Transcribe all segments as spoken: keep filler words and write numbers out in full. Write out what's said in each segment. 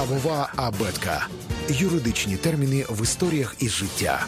Правова абетка. Юридичні терміни в історіях із життя.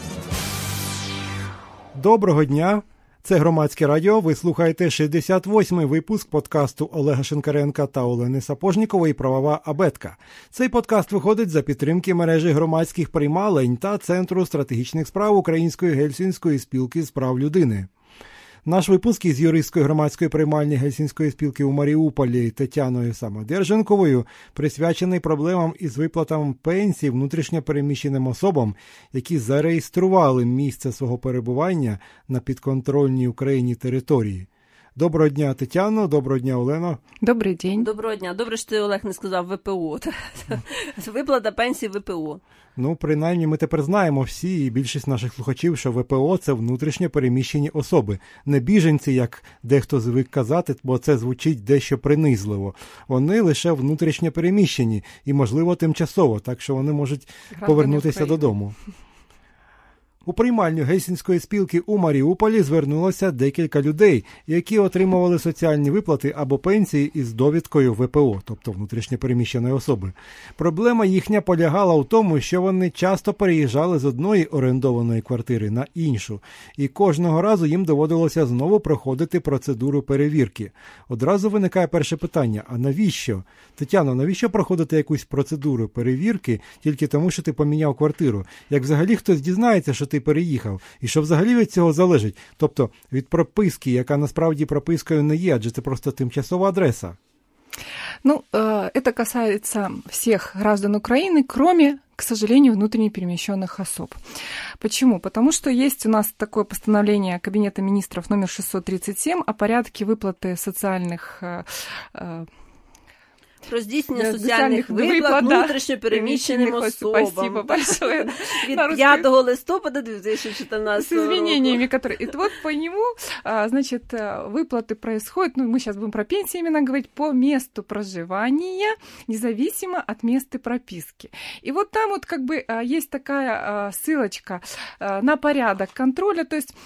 Доброго дня! Це Громадське радіо. Ви слухаєте шістдесят восьмий випуск подкасту Олега Шинкаренка та Олени Сапожнікової «Правова абетка». Цей подкаст виходить за підтримки мережі громадських приймалень та Центру стратегічних справ Української Гельсінської спілки з прав людини. Наш випуск із юристської громадської приймальні Гельсінської спілки у Маріуполі Тетяною Самодерженковою присвячений проблемам із виплатами пенсій внутрішньо переміщеним особам, які зареєстрували місце свого перебування на підконтрольній Україні території. Доброго дня, Тетяно. Доброго дня, Олено. Добрий день. Доброго дня. Добре, що ти, Олег, не сказав ВПО. Виплата пенсії ВПО. Ну, принаймні, ми тепер знаємо всі, і більшість наших слухачів, що ВПО – це внутрішньо переміщені особи. Не біженці, як дехто звик казати, бо це звучить дещо принизливо. Вони лише внутрішньо переміщені і, можливо, тимчасово, так що вони можуть Граждані повернутися України. Додому. У приймальню Гельсінської спілки у Маріуполі звернулося декілька людей, які отримували соціальні виплати або пенсії із довідкою ВПО, тобто внутрішньо переміщеної особи. Проблема їхня полягала у тому, що вони часто переїжджали з одної орендованої квартири на іншу, і кожного разу їм доводилося знову проходити процедуру перевірки. Одразу виникає перше питання, а навіщо? Тетяно, навіщо проходити якусь процедуру перевірки тільки тому, що ти поміняв квартиру? Як взагалі хтось дізнається, що ти переїхав, і що взагалі від цього залежить? Тобто від прописки, яка насправді пропискою не є, адже це просто тимчасова адреса. Ну, это касается всех граждан Украины, кроме, к сожалению, внутренне перемещенных особ. Почему? Потому что есть у нас такое постановление Кабинета министров номер шестьсот тридцать семь о порядке выплаты социальных про здійснення соціальних виплат внутрішньо переміщеним особам. Спасибо большое. Від п'ятого листопада две тысячи четырнадцатого С изменениями, которые... И вот по нему, значит, выплаты происходят, ну, мы сейчас будем про пенсии именно говорить, по месту проживания, независимо от места прописки. И вот там вот как бы есть такая ссылочка на порядок контроля, то есть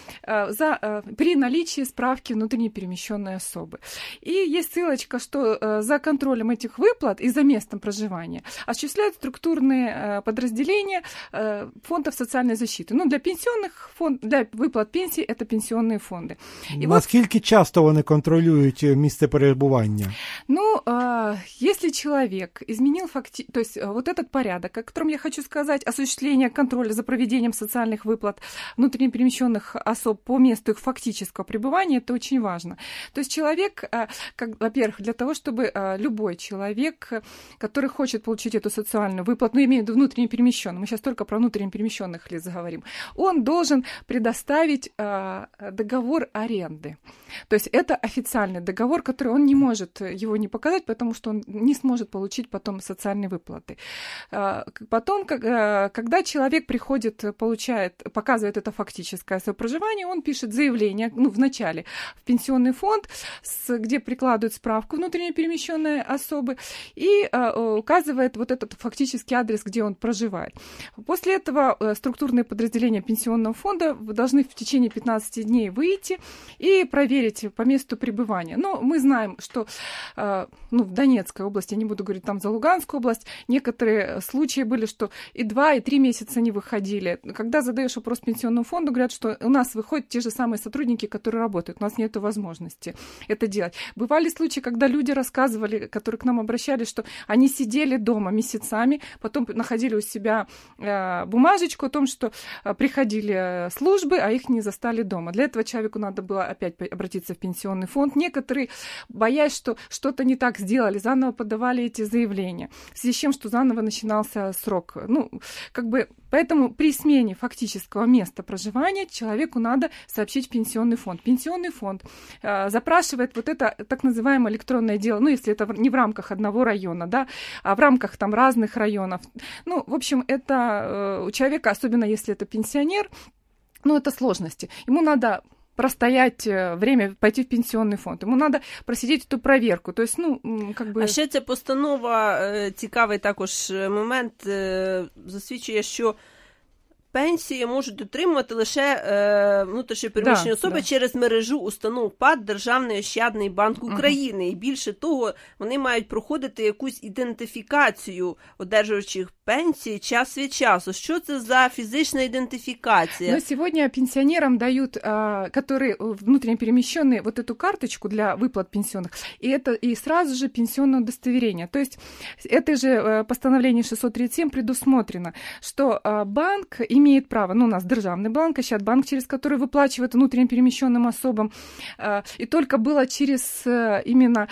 за, при наличии справки внутренне перемещенной особы. И есть ссылочка, что за контролем этих выплат и за местом проживания осуществляют структурные подразделения фондов социальной защиты. Ну, для пенсионных фонд, для выплат пенсий это пенсионные фонды. И наскільки вот, часто вони контролюють місце перебування? Ну, если человек изменил факти... то есть вот этот порядок, о котором я хочу сказать, осуществление контроля за проведением социальных выплат внутренне перемещенных особ по месту их фактического пребывания, это очень важно. То есть человек, как, во-первых, для того, чтобы любой человек человек, который хочет получить эту социальную выплату, ну, я имею в виду внутренне перемещенных, мы сейчас только про внутренне перемещенных лиц говорим, он должен предоставить э, договор аренды. То есть это официальный договор, который он не может его не показать, потому что он не сможет получить потом социальные выплаты. Э, потом, как, э, когда человек приходит, получает, показывает это фактическое свое проживание, он пишет заявление, ну, вначале в пенсионный фонд, с, где прикладывает справку внутренне перемещенной особы, и э, указывает вот этот фактический адрес, где он проживает. После этого э, структурные подразделения пенсионного фонда должны в течение пятнадцати дней выйти и проверить по месту пребывания. Но мы знаем, что э, ну, в Донецкой области, я не буду говорить там за Луганскую область, некоторые случаи были, что и два, и три месяца не выходили. Когда задаешь вопрос пенсионному фонду, говорят, что у нас выходят те же самые сотрудники, которые работают, у нас нет возможности это делать. Бывали случаи, когда люди рассказывали, которые к нам обращались, что они сидели дома месяцами, потом находили у себя э, бумажечку о том, что э, приходили службы, а их не застали дома. Для этого человеку надо было опять обратиться в пенсионный фонд. Некоторые, боясь, что что-то не так сделали, заново подавали эти заявления, в связи с тем, что заново начинался срок. Ну, как бы, поэтому при смене фактического места проживания человеку надо сообщить в пенсионный фонд. Пенсионный фонд э, запрашивает вот это так называемое электронное дело, ну, если это не в рамках одного района, да, а в рамках там разных районов. Ну, в общем, это э, у человека, особенно если это пенсионер, ну, это сложности. Ему надо простоять время, пойти в пенсионный фонд. Ему надо просидіти ту проверку. То есть, ну, как би... А ще ця постанова, цікавий також момент, засвідчує, що пенсії можуть отримувати лише е, внутрішньо переміщені да, особи да. через мережу установ ПАТ Державний ощадний банк України. Uh-huh. І більше того, вони мають проходити якусь ідентифікацію одержувачів пенсии час від часу. Что это за физическая идентификация? Но сегодня пенсионерам дают, которые внутренне перемещенные, вот эту карточку для выплат пенсионных, и это и сразу же пенсионное удостоверение. То есть это же постановление шестьсот тридцать семь предусмотрено, что банк имеет право, ну у нас державный банк, Ощадбанк, через который выплачивает внутренне перемещенным особам, и только было через именно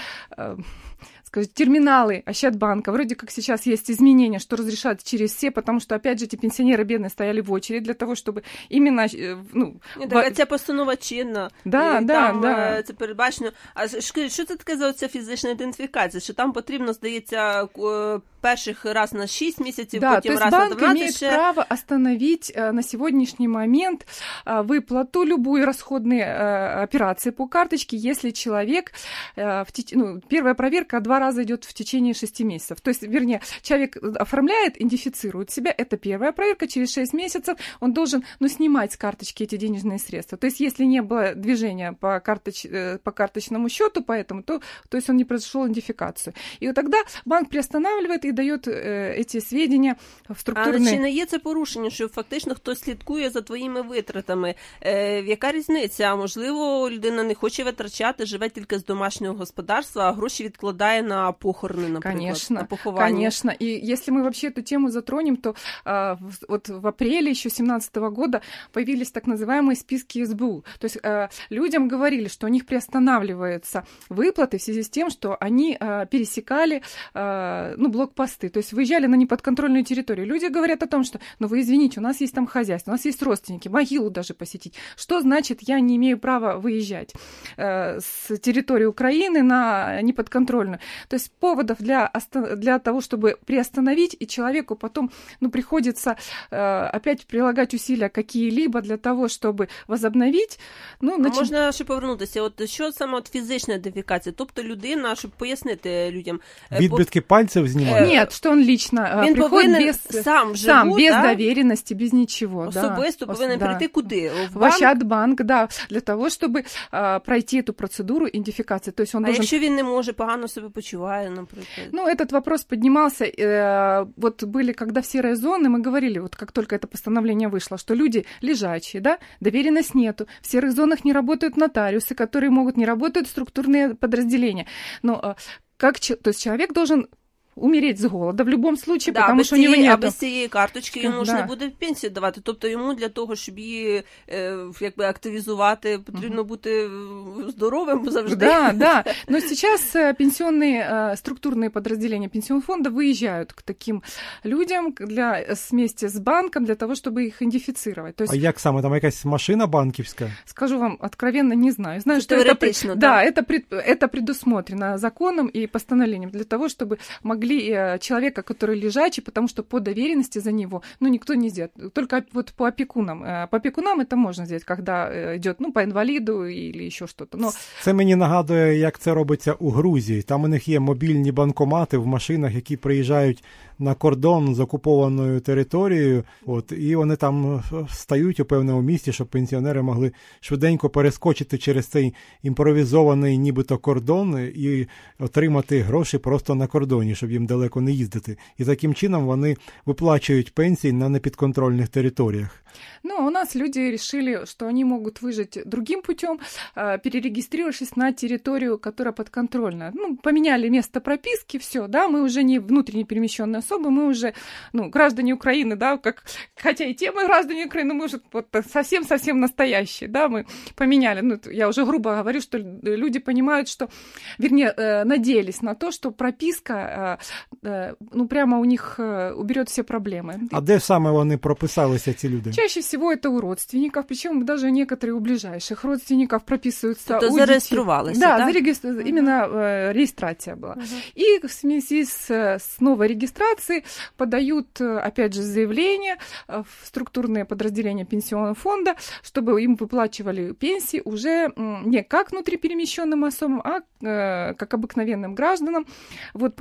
сказать, терминалы Ощадбанка. Вроде как сейчас есть изменения, что разрешают через все, потому что, опять же, эти пенсионеры бедные стояли в очередь для того, чтобы именно... Ну, Ні, так, в... Ця постанова чинна. Да, да, там да. Це передбачено. А що це таке за ця фізична ідентифікація? Що там потрібно, здається, перших раз на шесть месяцев, да, потом то есть раз банк на двенадцать. Имеет ще... право остановить на сегодняшний момент выплату, любую расходные операции по карточке, если человек, в теч... ну, первая проверка два раза идет в течение шести месяцев. То есть, вернее, человек оформляет, идентифицирует себя, это первая проверка, через шесть месяцев он должен, ну, снимать с карточки эти денежные средства. То есть, если не было движения по, карточ... по карточному счету, поэтому, то, то есть он не произошел идентификацию. И вот тогда банк приостанавливает і дають е, ці свідчення в структурні... Але чи не є це порушення, що фактично хтось слідкує за твоїми витратами? Е, яка різниця? Можливо, людина не хоче витрачати, живе тільки з домашнього господарства, а гроші відкладає на похорони, наприклад, конечно, на поховання. Конечно, и если мы вообще эту тему затронем, то а, вот в апреле еще семнадцатого года появились так называемые списки эс бэ у. То есть а, людям говорили, что у них приостанавливаются выплаты в связи с тем, что они а, пересекали а, ну, блокпосты, то есть выезжали на неподконтрольную территорию. Люди говорят о том, что, ну вы извините, у нас есть там хозяйство, у нас есть родственники, могилу даже посетить. Что значит, я не имею права выезжать э, с территории Украины на неподконтрольную? То есть поводов для, для того, чтобы приостановить, и человеку потом, ну, приходится э, опять прилагать усилия какие-либо для того, чтобы возобновить. Ну, нач... А можна ще повернутися? От що саме от фізична ідентифікація? Тобто людина, щоб пояснити людям... Відбитки пальців знімає? Нет, что он лично Він приходит без, сам, живу, сам без да? доверенности, без ничего. Особисто да. повинен да. прийти куди? В, в Ощадбанк, да, для того, чтобы а, пройти эту процедуру идентификации. То есть он а должен... якщо він не може, погано себе почуває, наприклад? Ну, этот вопрос поднимался, э, вот были, когда в серой зоне, мы говорили, вот как только это постановление вышло, что люди лежачие, да, доверенность нету, в серых зонах не работают нотариусы, которые могут, не работают структурные подразделения. Но э, как, то есть человек должен умереть з голоду в будь-якому випадку, да, тому що у нього немає. А без цієї карточки йому ж да. не буде пенсію давати. Тобто йому для того, щоб її е, якби активізувати, потрібно бути здоровим завжди. Да, да. Но сейчас пенсионные структурные подразделения пенсионного фонда выезжают к таким людям для, вместе с банком для того, чтобы их идентифицировать. То есть, а як саме? Там якась машина банківська? Скажу вам откровенно, не знаю. Знаю, что теоретично, это, да. Да, это, пред, это предусмотрено законом и постановлением для того, чтобы могли человека, который лежачий, потому что по доверенности за него, ну, никто не сделает. Только вот по опекунам. По опекунам это можно сделать, когда идет, ну, по инвалиду или еще что-то. Но... Це мені нагадує, як це робиться у Грузії. Там у них є мобільні банкомати в машинах, які приїжджають на кордон з окупованою територією, от, і вони там стають у певному місці, щоб пенсіонери могли швиденько перескочити через цей імпровізований нібито кордон і отримати гроші просто на кордоні, щоб їм далеко не їздити. І таким чином вони виплачують пенсії на непідконтрольних територіях. Ну, у нас люди решили, что они могут выжить другим путем, перерегистрировавшись на территорию, которая подконтрольна. Ну, поменяли место прописки, все, да, мы уже не внутренне перемещенные особы, мы уже, ну, граждане Украины, да, как, хотя и те мы граждане Украины, мы уже вот совсем-совсем настоящие, да, мы поменяли, ну, я уже грубо говорю, что люди понимают, что, вернее, надеялись на то, что прописка, ну, прямо у них уберет все проблемы. А де саме вони прописалися, ці люди? Чаще всего это у родственников, причем даже некоторые у ближайших родственников прописываются. Это зарегистрировалось, да? Да, зарегистр... uh-huh. именно э, регистрация была. Uh-huh. И в связи с, с новой регистрацией подают, опять же, заявление в структурные подразделения пенсионного фонда, чтобы им выплачивали пенсии уже не как внутриперемещенным особам, а э, как обыкновенным гражданам, вот по месту их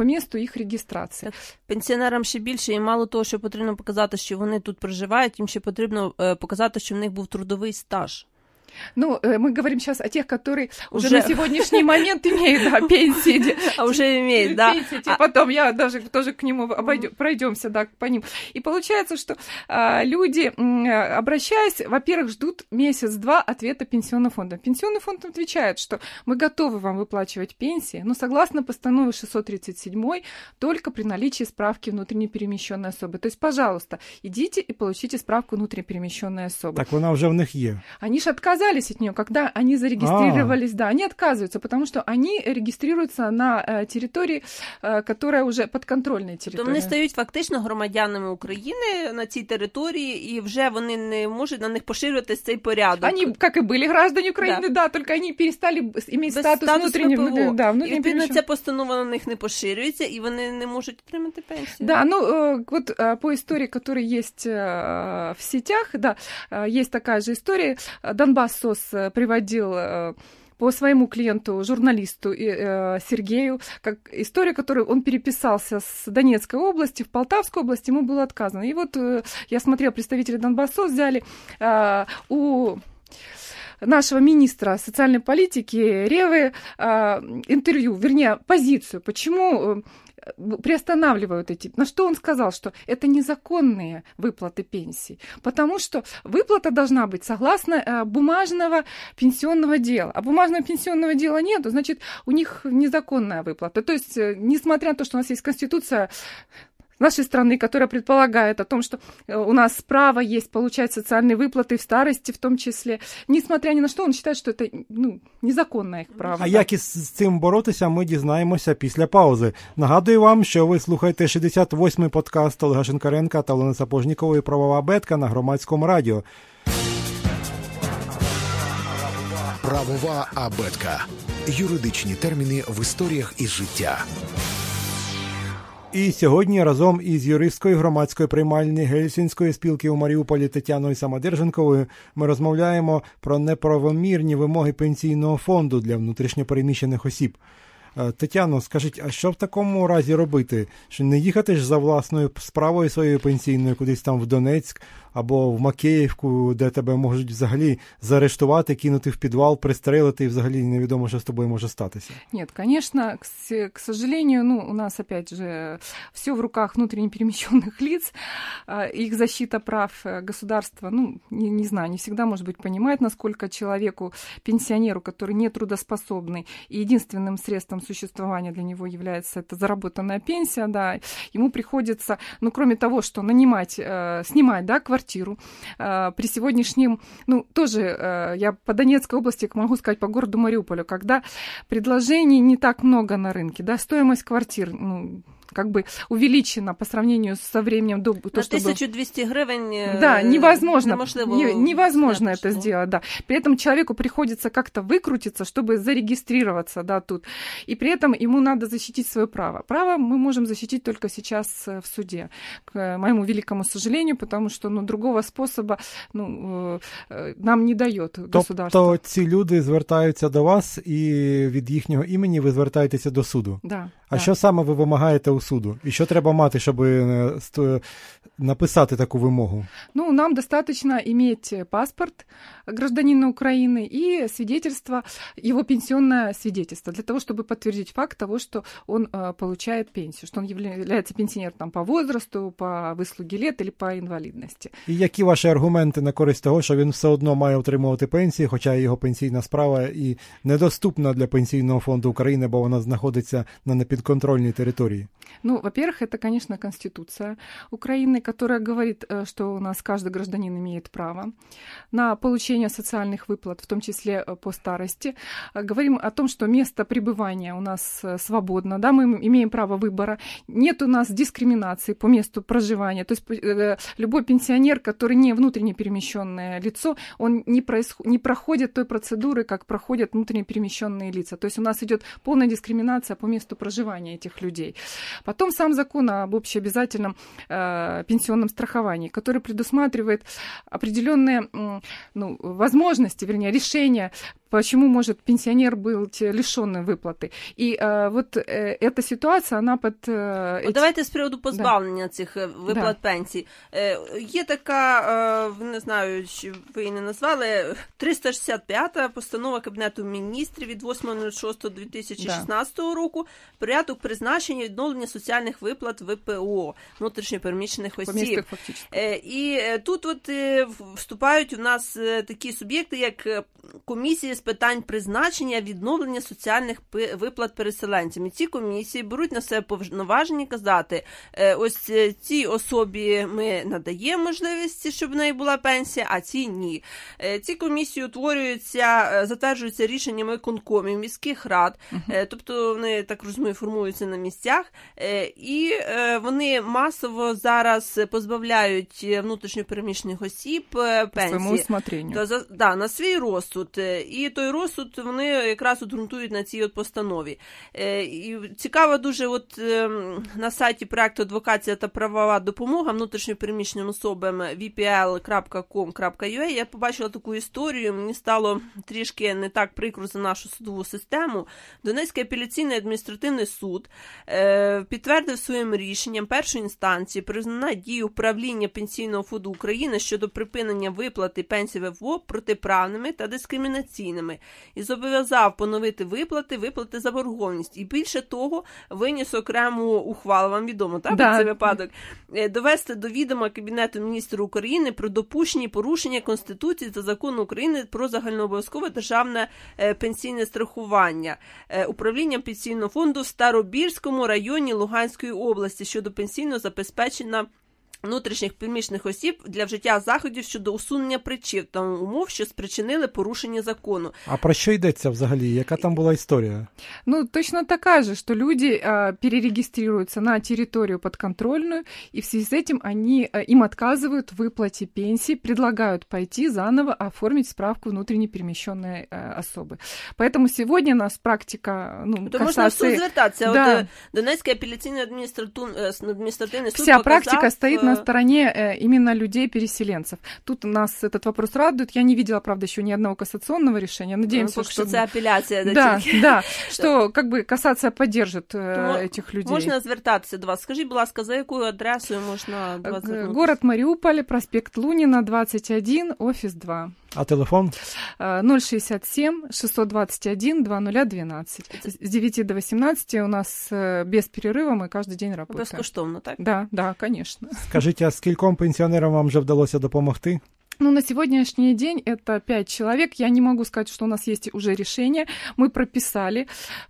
їх реєстрація. Пенсіонерам ще більше, і мало того, що потрібно показати, що вони тут проживають, їм ще потрібно показати, що в них був трудовий стаж. Ну, мы говорим сейчас о тех, которые уже, уже на сегодняшний момент имеют, да, пенсии. А уже имеют, да. Пенсии, а... Потом я даже тоже к нему обойдем, пройдемся, да, по ним. И получается, что а, люди, обращаясь, во-первых, ждут месяц-два ответа пенсионного фонда. Пенсионный фонд отвечает, что мы готовы вам выплачивать пенсии, но согласно постанове шестьсот тридцать семь только при наличии справки внутренне перемещенной особы. То есть, пожалуйста, идите и получите справку внутренне перемещенной особы. Так вона вже в них є. Они же отказались от нее, когда они зарегистрировались, А-а-а. да, они отказываются, потому что они регистрируются на э, территории, э, которая уже подконтрольная территория. То вони стають фактично громадянами України на цій території, і вже вони не можуть на них поширюватися цей порядок. Они, как и были граждане Украины, да, да только они перестали иметь Без статус, статус внутреннего. Да, і відповідно ця постанова на них не поширюється, і вони не можуть отримати пенсію. Да, ну э, вот э, по истории, которая есть э, в сетях, да, э, есть такая же история. Донбасс СОС приводил по своему клиенту, журналисту э, Сергею, как историю, которую он переписался с Донецкой области в Полтавскую область, ему было отказано. И вот э, я смотрела, представители Донбасса взяли э, у нашего министра социальной политики Ревы э, интервью, вернее, позицию, почему приостанавливают эти. На что он сказал, что это незаконные выплаты пенсий, потому что выплата должна быть согласно э, бумажного пенсионного дела. А бумажного пенсионного дела нету, значит, у них незаконная выплата. То есть, э, несмотря на то, что у нас есть Конституция нашей страны, которая предполагает о том, что у нас право есть получать социальные выплаты в старости в том числе. Несмотря ни на что, он считает, что это, ну, незаконное їх право. А як із цим боротися, ми дізнаємося після паузи. Нагадую вам, що ви слухаєте шістдесят восьмий подкаст Олега Шинкаренка та Олени Сапожнікової «Правова абетка» на Громадському радіо. Правова абетка. Юридичні терміни в історіях із життя. І сьогодні разом із юристкою громадської приймальні Гельсінської спілки у Маріуполі Тетяною Самодерженковою ми розмовляємо про неправомірні вимоги пенсійного фонду для внутрішньопереміщених осіб. Тетяно, скажіть, а що в такому разі робити? Що не їхати ж за власною справою своєю пенсійною кудись там в Донецьк або в Макеївку, де тебе можуть взагалі заарештувати, кинути в підвал, пристрелити, і взагалі невідомо, що з тобою може статися? Нет, конечно, к, к сожалению, ну, у нас, опять же, все в руках внутренне перемещенных лиц, их защита прав государства, ну, не, не знаю, не всегда, может быть, понимает, насколько человеку, пенсионеру, который не трудоспособный, и единственным средством существования для него является это заработанная пенсия, да, ему приходится, ну, кроме того, что нанимать, э, снимать, да, квартиру, э, при сегодняшнем, ну, тоже э, я по Донецкой области могу сказать, по городу Мариуполю, когда предложений не так много на рынке, да, стоимость квартир, ну, как бы увеличена по сравнению со временем до то, чтобы... тысячу двести гривен да, невозможно, не, невозможно это сделать, да. При этом человеку приходится как-то выкрутиться, чтобы зарегистрироваться, да, тут. И при этом ему надо защитить свое право. Право мы можем защитить только сейчас в суде, к моему великому сожалению, потому что, ну, другого способа, ну, нам не дает государство. Тобто ці люди звертаються до вас, і від їхнього імені ви звертаєтеся до суду? Да. А да. що саме ви вимагаєте у суду? І що треба мати, щоб написати таку вимогу? Ну, нам достаточно иметь паспорт гражданина Украины и свидетельство, его пенсионное свидетельство, для того, чтобы подтвердить факт того, что он э, получает пенсию, что он является пенсионером там, по возрасту, по выслуге лет или по інвалідності. І які ваші аргументи на користь того, що він все одно має отримувати пенсію, хоча його пенсійна справа і недоступна для Пенсійного фонду України, бо вона знаходиться на непідконтрольній території? Ну, во-первых, это, конечно, Конституция Украины, которая говорит, что у нас каждый гражданин имеет право на получение социальных выплат, в том числе по старости. Говорим о том, что место пребывания у нас свободно, да, мы имеем право выбора. Нет у нас дискриминации по месту проживания. То есть любой пенсионер, который не внутренне перемещенное лицо, он не, происход... не проходит той процедуры, как проходят внутренне перемещенные лица. То есть у нас идет полная дискриминация по месту проживания этих людей. Потом сам закон об общеобязательном э, пенсионном страховании, который предусматривает определенные, ну, возможности, вернее, решения почему может пенсионер быть лишённым выплаты. И э, вот э, эта ситуация, она под... Э, эти... Давайте з приводу позбавлення да. цих виплат да. пенсій. Е, є така, е, не знаю, чи ви її не назвали, триста шістдесят п'ята постанова Кабінету міністрів від восьмого шостого дві тисячі шістнадцятого да. року, порядок призначення і відновлення соціальних виплат ВПО, внутрішньопереміщених осіб. Е, і тут от е, вступають у нас такі суб'єкти, як комісії з питань призначення, відновлення соціальних виплат переселенцям. І ці комісії беруть на себе повноваження казати, ось цій особі ми надаємо можливість, щоб в неї була пенсія, а цій ні. Ці комісії утворюються, затверджуються рішеннями виконкомів, міських рад, uh-huh. тобто вони, так розумію, формуються на місцях, і вони масово зараз позбавляють внутрішньопереміщених осіб пенсії. Да, да, на свій розсуд. І той розсуд вони якраз ґрунтують на цій от постанові. І цікаво дуже от на сайті проекту «Адвокація та правова допомога внутрішньопереміщеним особам ві пі ел крапка ком крапка ю а» я побачила таку історію, мені стало трішки не так прикро за нашу судову систему. Донецький апеляційний адміністративний суд підтвердив своїм рішенням першої інстанції признання дій управління Пенсійного фонду України щодо припинення виплати пенсій ВПО протиправними та дискримінаційними і зобов'язав поновити виплати, виплати заборгованість. І більше того, виніс окрему ухвалу, вам відомо, так, да. Цей випадок, довести до відома Кабінету міністрів України про допущені порушення Конституції та Закону України про загальнообов'язкове державне пенсійне страхування управлінням Пенсійного фонду в Старобільському районі Луганської області щодо пенсійного забезпечення внутрішніх переміщених осіб для вжиття заходів щодо усунення причин та умов, що спричинили порушення закону. А про що йдеться взагалі? Яка там була історія? Ну, точно така же, что люди а, перерегистрируются на территорию подконтрольную, и в связи с этим они, а, им отказывают в выплате пенсии, предлагают пойти заново оформить справку внутренне перемещенной а, особы. Поэтому сегодня у нас практика, ну, то можна в суд звертатися. Да. От Донецький апеляційний адміністративний суд Вся показав... практика стоит на стороне именно людей-переселенцев. Тут нас этот вопрос радует. Я не видела, правда, еще ни одного кассационного решения. Надеемся, ну, что... это апелляция. Да, да, да, что как бы кассация поддержит то этих людей. Можна звертатися до вас. Скажіть, будь ласка, за якою адресою можна до вас звернутися? Город Мариуполь, проспект Лунина, двадцать один, офис два. А телефон? ноль шестьдесят семь шестьсот двадцать один двадцать ноль двенадцать. С девяти до восемнадцати у нас без перерыва, мы каждый день работаем. Безкоштовно, так? Да, да, конечно. Скажіть, а скільком пенсіонерам вам вже вдалося допомогти? Ну, на сегодняшний день это пять человек. Я не могу сказать, что у нас есть уже решение. Мы прописали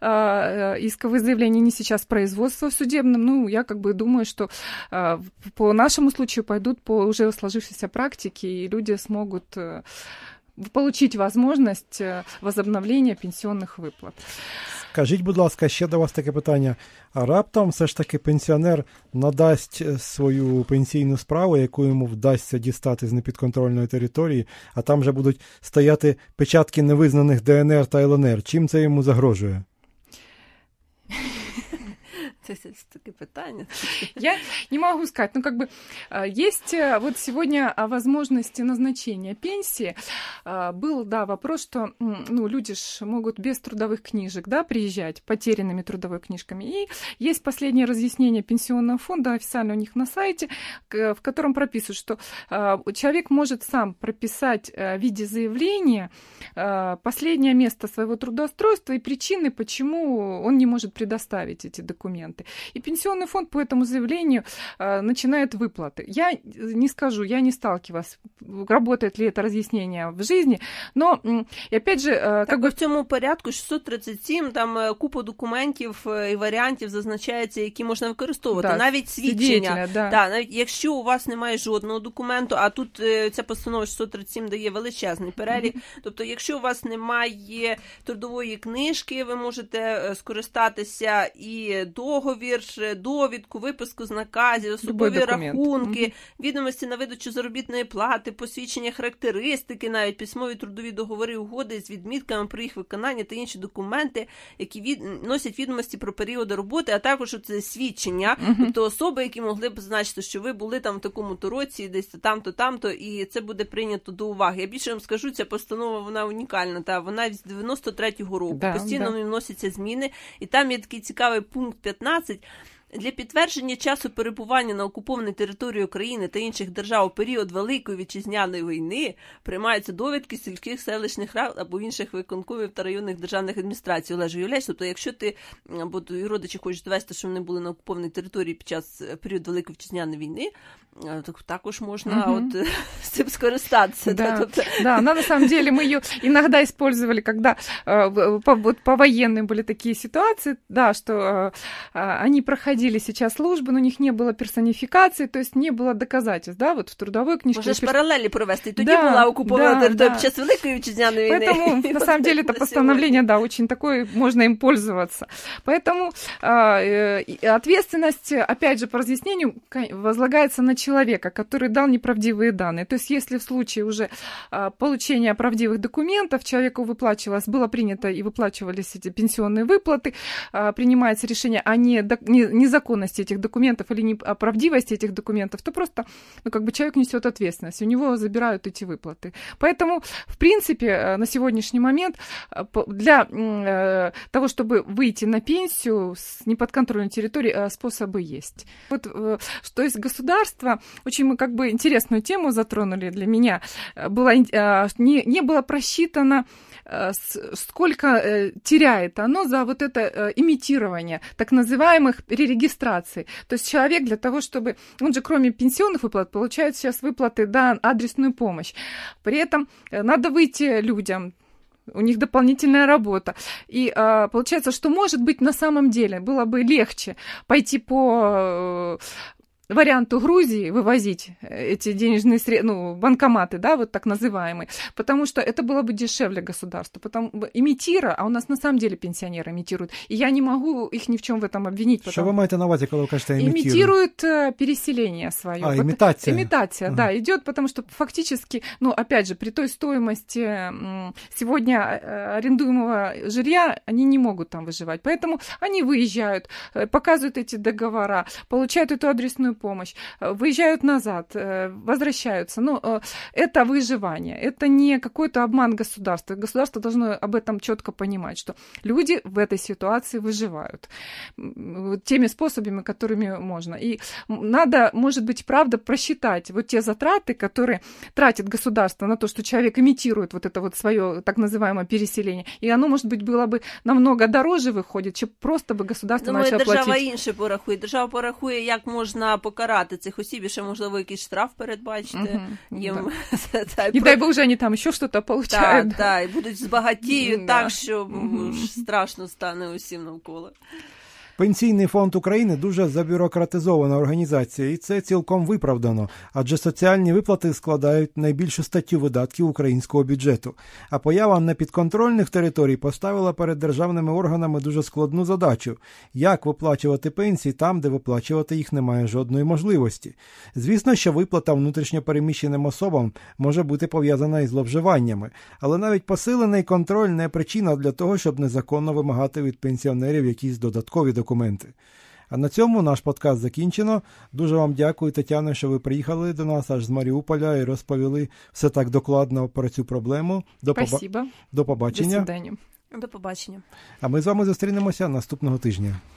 э, исковые заявления, не сейчас производство в судебном. Ну, я как бы думаю, что э, по нашему случаю пойдут по уже сложившейся практике, и люди смогут э, получить возможность возобновления пенсионных выплат. Скажіть, будь ласка, ще до вас таке питання. А раптом все ж таки пенсіонер надасть свою пенсійну справу, яку йому вдасться дістати з непідконтрольної території, а там вже будуть стояти печатки невизнаних Де Ен Ер та Ел Ен Ер. Чим це йому загрожує? Это такое питание. Я не могу сказать, ну как бы есть вот сегодня возможности назначения пенсии. Был, да, вопрос, что ну, люди ж могут без трудовых книжек, да, приезжать, потерянными трудовой книжками. И есть последнее разъяснение Пенсионного фонда, официально у них на сайте, в котором прописывают, что человек может сам прописать в виде заявления последнее место своего трудоустройства и причины, почему он не может предоставить эти документы. И Пенсионный фонд по этому заявлению э, начинает выплаты. Я не скажу, я не сталкивалась, работает ли это разъяснение в жизни, но, и опять же... Э, как бы в цьому порядку шістсот тридцять сім, там купа документів і варіантів зазначається, які можна використовувати. Да, навіть свідчення. Да. Да, навіть якщо у вас немає жодного документу, а тут е, ця постанова шістсот тридцять сім дає величезний перелік, mm-hmm. тобто якщо у вас немає трудової книжки, ви можете скористатися і договором, договір, довідку, виписку з наказів, особові рахунки, mm-hmm. відомості на видачу заробітної плати, посвідчення характеристики, навіть письмові трудові договори, угоди з відмітками про їх виконання та інші документи, які від... носять відомості про періоди роботи, а також це свідчення, mm-hmm. тобто особи, які могли б значити, що ви були там в такому-то році, десь там-то, там-то, і це буде прийнято до уваги. Я більше вам скажу, ця постанова, вона унікальна, та вона з дев'яносто третього року, да, постійно да. вносяться зміни, і там є такий цікавий пункт п'ятнадцять. Для підтвердження часу перебування на окупованій території України та інших держав у період Великої Вітчизняної війни приймаються довідки сільських селищних рад або інших виконкомів та районних державних адміністрацій. Олеже, уявляєш, тобто якщо ти, або твої родичі хочуть довести, що вони були на окупованій території під час періоду Великої Вітчизняної війни, то також можна угу. от з цим скористатися. Да, да, тобто... да, но на самом деле мы ее иногда использовали, когда э, по, вот, по военным были такие ситуации, да, что э, они проходили сейчас службу, но у них не было персонификации, то есть не было доказательств, да, вот в трудовой книжке. Можешь перс... параллели провести, тоді да, була окупована да, територія да. під час Великої Вітчизняної війни. Поэтому, на самом деле, это постановление, да, очень такое, можно им пользоваться. Поэтому э, э, ответственность, опять же, по разъяснению, возлагается на человека, который дал неправдивые данные. То есть если в случае уже а, получения правдивых документов человеку выплачивалось, было принято и выплачивались эти пенсионные выплаты, а, принимается решение о не, не, незаконности этих документов или не, о правдивости этих документов, то просто ну, как бы человек несет ответственность, у него забирают эти выплаты. Поэтому, в принципе, на сегодняшний момент для э, того, чтобы выйти на пенсию с неподконтрольной территории, способы есть. Вот, э, то есть государство очень мы как бы интересную тему затронули для меня. Было, не, не было просчитано, сколько теряет оно за вот это имитирование так называемых перерегистраций. То есть человек для того, чтобы... Он же кроме пенсионных выплат получает сейчас выплаты, да, адресную помощь. При этом надо выйти людям, у них дополнительная работа. И а, получается, что, может быть, на самом деле было бы легче пойти по... варианту Грузии вывозить эти денежные средства, ну, банкоматы, да, вот так называемые, потому что это было бы дешевле государству, потому имитируя, а у нас на самом деле пенсионеры имитируют, и я не могу их ни в чем в этом обвинить. Что вы маете на увазі, коли ви кажете имитируют? Имитируют переселение свое. А, имитация. Имитация, ага. да, идет, потому что фактически, ну, опять же, при той стоимости сегодня арендуемого жилья они не могут там выживать, поэтому они выезжают, показывают эти договора, получают эту адресную помощь, выезжают назад, возвращаются. Но это выживание, это не какой-то обман государства. Государство должно об этом четко понимать, что люди в этой ситуации выживают теми способами, которыми можно. И надо, может быть, правда, просчитать вот те затраты, которые тратит государство на то, что человек имитирует вот это вот свое так называемое переселение. И оно, может быть, было бы намного дороже выходит, чем просто бы государство Думаю, начало платить. Держава інше порахує. Держава порахує, як можна покарати цих осіб, і ще, можливо, якийсь штраф передбачити. Uh-huh, їм. Да. Та, не дай Бог, вже вони там ще щось получають. Так, так, і будуть збагатіють да. так, що uh-huh. страшно стане усім навколо. Пенсійний фонд України дуже забюрократизована організація, і це цілком виправдано, адже соціальні виплати складають найбільшу статтю видатків українського бюджету. А поява непідконтрольних територій поставила перед державними органами дуже складну задачу – як виплачувати пенсії там, де виплачувати їх немає жодної можливості. Звісно, що виплата внутрішньо переміщеним особам може бути пов'язана із зловживаннями, але навіть посилений контроль не причина для того, щоб незаконно вимагати від пенсіонерів якісь додаткові документи. Документи. А на цьому наш подкаст закінчено. Дуже вам дякую, Тетяно, що ви приїхали до нас аж з Маріуполя і розповіли все так докладно про цю проблему. До, Спасибо. поба... До побачення. До свидання. До побачення. А ми з вами зустрінемося наступного тижня.